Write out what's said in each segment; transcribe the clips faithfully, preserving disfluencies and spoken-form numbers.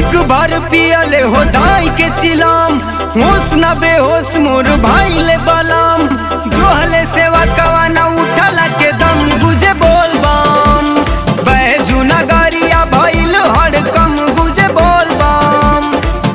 एक बार पियले हो दाई के चिलाम, होश न बेहोश मोर भाई ले बलाम। जोहले सेवा कवाना उठला के दम, बुझे बोल बम बैजू नगरिया भइल हड़कम, बुझे बोल बम।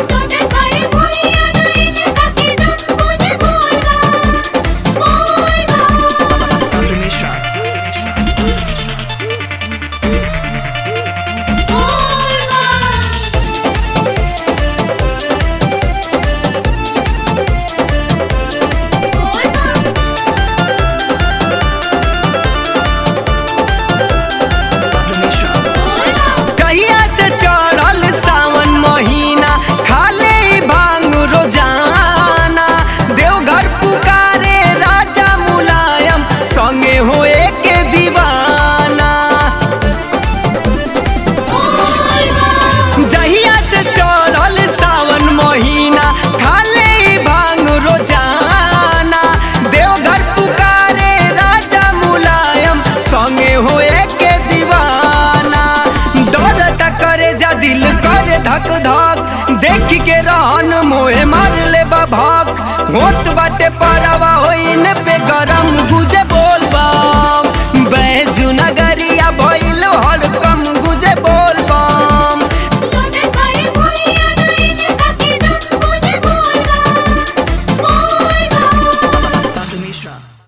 दिल करे धक धक, देख के रहन मोहे मार ले भाग। होत बाटे